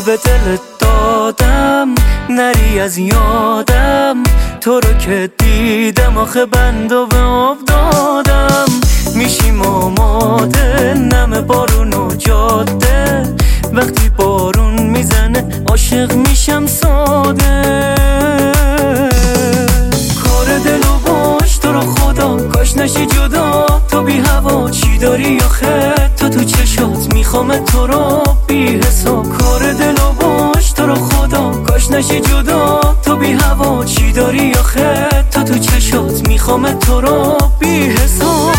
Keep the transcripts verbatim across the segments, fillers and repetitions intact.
به دلت دادم نری از یادم، تو رو که دیدم آخه بند و به آب دادم. میشیم آماده نم بارون و جاده، وقتی بارون میزنه عاشق میشم ساده. کار دل و باش تو رو خدا کاش نشی جدا، تو بی هوا چی داری آخه تو تو چشات میخوام تو رو بی حساب. کار دل و باش تو رو خدا کاش نشی جدا، تو بی هوا چی داری آخه تو تو چشات میخوام تو رو بی حساب.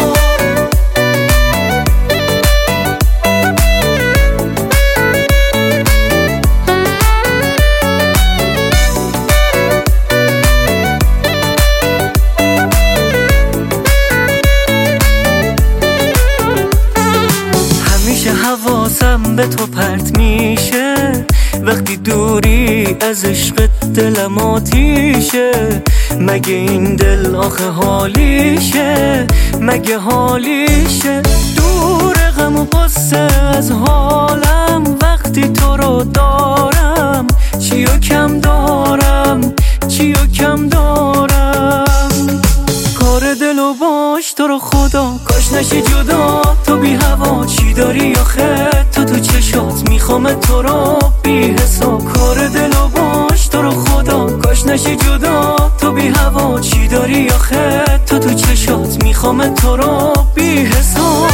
حواسم به تو پرت میشه وقتی دوری از عشق دلم آتیشه. مگه این دل آخه حالیشه، مگه حالیشه؟ دور غم و غصه از حالم وقتی تو رو دارم. چی و کم دارم، چی و کم دارم. کار دل و باش تو رو خدا کاش نشی جدا، تو بی هوا چی داری آخه تو تو چشات میخوام تو رو بی حساب. کار دل و باش تو رو خدا کاش نشی جدا، تو بی هوا چی داری آخه تو تو چشات میخوام تو رو بی حساب.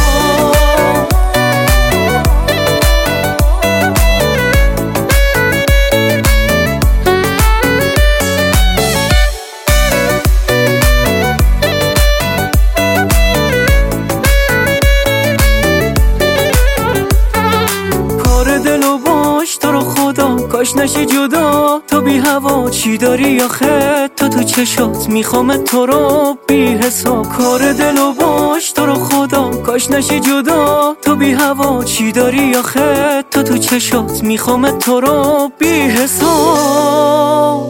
تو رو خدا کاش نشی جدا، تو بی هوا چی داری آخه تو تو چشات میخوام تو رو بی حساب. کار دل و باش تو رو خدا کاش نشی جدا، تو بی هوا چی داری آخه تو تو چشات میخوام تو رو بی حساب.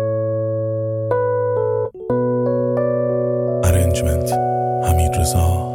Arrangement حمید رضا